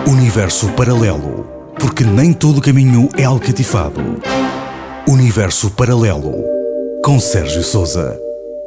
Universo paralelo, porque nem todo caminho é alcatifado. Universo paralelo, com Sérgio Sousa.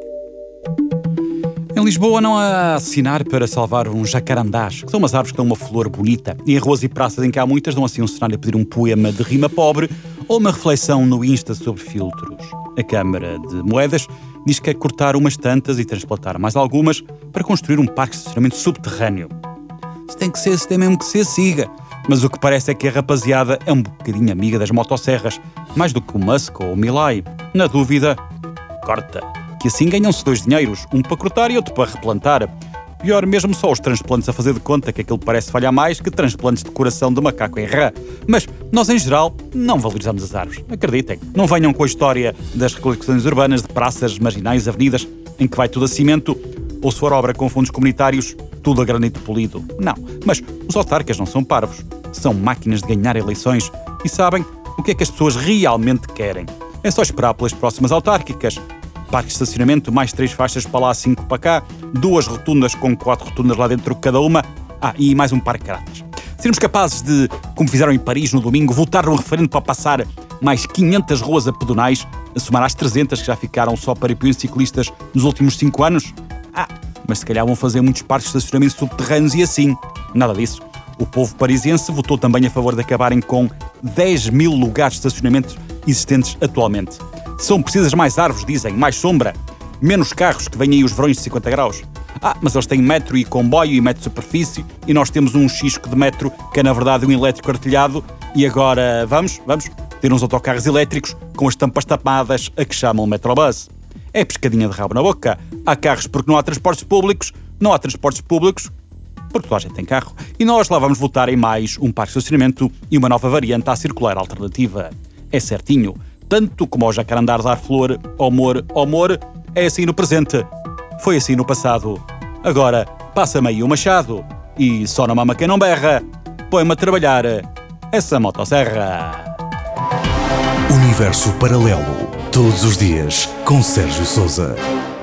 Em Lisboa não há assinar para salvar uns jacarandás, que são umas árvores que dão uma flor bonita. E em ruas e praças em que há muitas dão assim um cenário a pedir um poema de rima pobre ou uma reflexão no Insta sobre filtros. A Câmara de Moedas diz que quer cortar umas tantas e transplantar mais algumas para construir um parque de estacionamento subterrâneo. Se tem que ser, se tem mesmo que ser, siga. Mas o que parece é que a rapaziada é um bocadinho amiga das motosserras, mais do que o Musk ou o Milei. Na dúvida, corta. Que assim ganham-se dois dinheiros, um para cortar e outro para replantar. Pior mesmo só os transplantes a fazer de conta que aquilo parece falhar mais que transplantes de coração de macaco em rã. Mas nós, em geral, não valorizamos as árvores. Acreditem, não venham com a história das recolhecções urbanas de praças, marginais, avenidas, em que vai tudo a cimento, ou se for obra com fundos comunitários, tudo a granito polido. Não, mas os autarcas não são parvos. São máquinas de ganhar eleições e sabem o que é que as pessoas realmente querem. É só esperar pelas próximas autárquicas. Parque de estacionamento, mais 3 faixas para lá, 5 para cá, 2 rotundas com 4 rotundas lá dentro cada uma, e mais um parque de caratas. Seremos capazes de, como fizeram em Paris no domingo, votar num referendo para passar mais 500 ruas a pedonais, a somar às 300 que já ficaram só para peões ciclistas nos últimos 5 anos? Mas se calhar vão fazer muitos parques de estacionamento subterrâneos e assim. Nada disso. O povo parisiense votou também a favor de acabarem com 10 mil lugares de estacionamento existentes atualmente. São precisas mais árvores, dizem, mais sombra, menos carros, que vêm aí os verões de 50 graus. Mas eles têm metro e comboio e metro de superfície e nós temos um xisco de metro que é na verdade um elétrico artilhado e agora vamos ter uns autocarros elétricos com as tampas tapadas a que chamam Metrobus. É pescadinha de rabo na boca. Há carros porque não há transportes públicos, não há transportes públicos porque toda a gente tem carro. E nós lá vamos votar em mais um parque de estacionamento e uma nova variante à circular alternativa. É certinho. Tanto como ao jacarandá dar flor, ao mor, é assim no presente. Foi assim no passado. Agora, passa-me aí o machado. E só não mama quem não berra. Põe-me a trabalhar essa motosserra. Universo paralelo, todos os dias, com Sérgio Sousa.